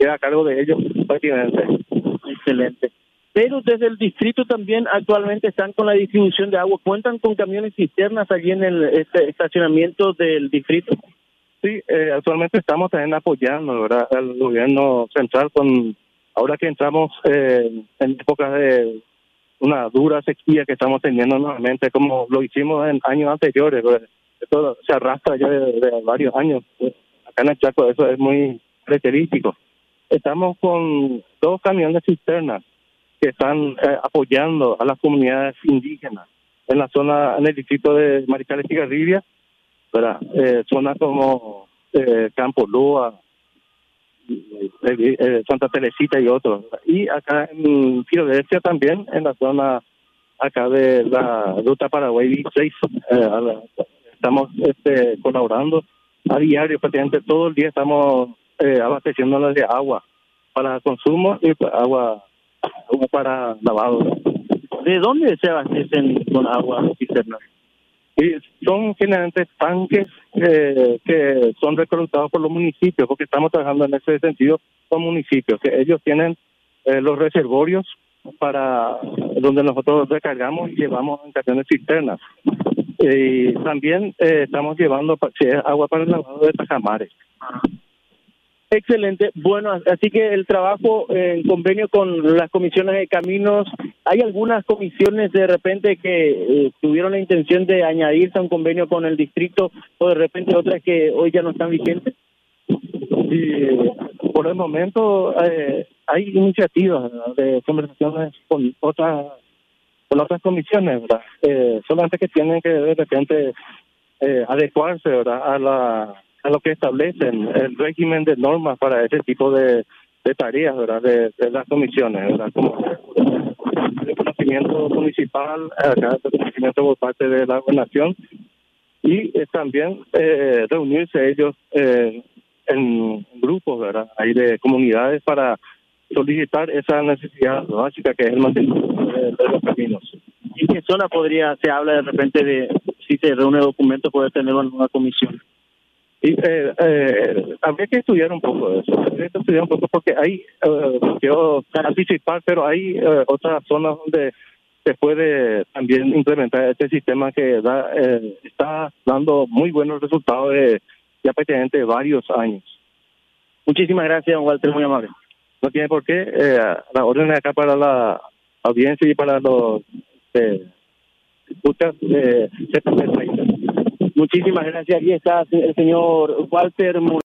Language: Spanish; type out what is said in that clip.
queda a cargo de ellos prácticamente. Excelente. Pero desde el distrito también actualmente están con la distribución de agua. ¿Cuentan con camiones cisternas allí en el estacionamiento del distrito? Sí, actualmente estamos también apoyando, ¿verdad?, al gobierno central ahora que entramos en épocas de una dura sequía que estamos teniendo nuevamente, como lo hicimos en años anteriores, ¿verdad? Esto se arrastra ya de varios años. Acá en el Chaco eso es muy característico. Estamos con 2 camiones cisternas que están apoyando a las comunidades indígenas en la zona, en el distrito de Mariscal Estigarribia, ¿verdad? Zonas como Campo Lúa, Santa Teresita y otros. Y acá en Filadelfia también, en la zona acá de la ruta Paraguay 16, estamos colaborando a diario, prácticamente todo el día estamos abasteciéndonos de agua para consumo y agua para lavado. ¿De dónde se abastecen con agua cisterna? Y son generalmente tanques que son reclutados por los municipios, porque estamos trabajando en ese sentido con municipios, que ellos tienen los reservorios para donde nosotros recargamos y llevamos en camiones cisternas. Y también estamos llevando agua para el lavado de tajamares. Excelente. Bueno, así que el trabajo en convenio con las comisiones de caminos, ¿hay algunas comisiones de repente que tuvieron la intención de añadirse a un convenio con el distrito o de repente otras que hoy ya no están vigentes? Y por el momento hay iniciativas, ¿verdad?, de conversaciones con otras comisiones, ¿verdad? Solamente que tienen que de repente adecuarse, ¿verdad?, a lo que establecen el régimen de normas para ese tipo de tareas, ¿verdad?, de las comisiones, ¿verdad?, como el reconocimiento municipal, acá el reconocimiento por parte de la gobernación y también reunirse ellos en grupos, ¿verdad?, ahí de comunidades para solicitar esa necesidad básica que es el mantenimiento de los caminos. ¿En qué zona se habla de repente de, si se reúne documento, poder tener una comisión? Y habría que estudiar un poco de eso, porque hay, quiero anticipar, pero hay otras zonas donde se puede también implementar este sistema que está dando muy buenos resultados ya prácticamente varios años. Muchísimas gracias, don Walter, muy amable. No tiene por qué, la orden de acá para la audiencia y para los escuchas Muchísimas gracias. Aquí está el señor Walter